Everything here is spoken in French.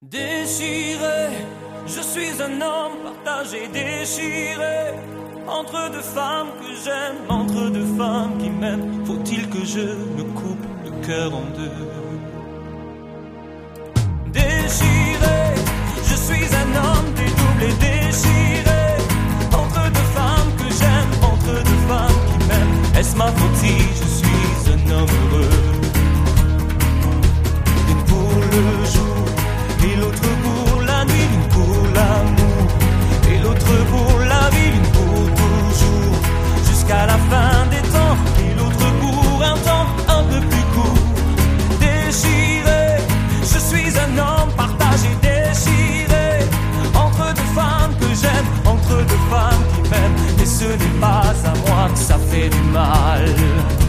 Déchiré, je suis un homme partagé, déchiré entre deux femmes que j'aime, entre deux femmes qui m'aiment. Faut-il que je me coupe le cœur en deux? Déchiré, je suis un homme dédoublé, déchiré entre deux femmes que j'aime, entre deux femmes qui m'aiment. Est-ce ma faute si je suis un homme heureux? Une pour le jour et l'autre pour la nuit, l'une pour l'amour et l'autre pour la vie, l'une pour toujours jusqu'à la fin des temps et l'autre pour un temps un peu plus court. Déchiré, je suis un homme partagé, déchiré entre deux femmes que j'aime, entre deux femmes qui m'aiment, et ce n'est pas à moi que ça fait du mal.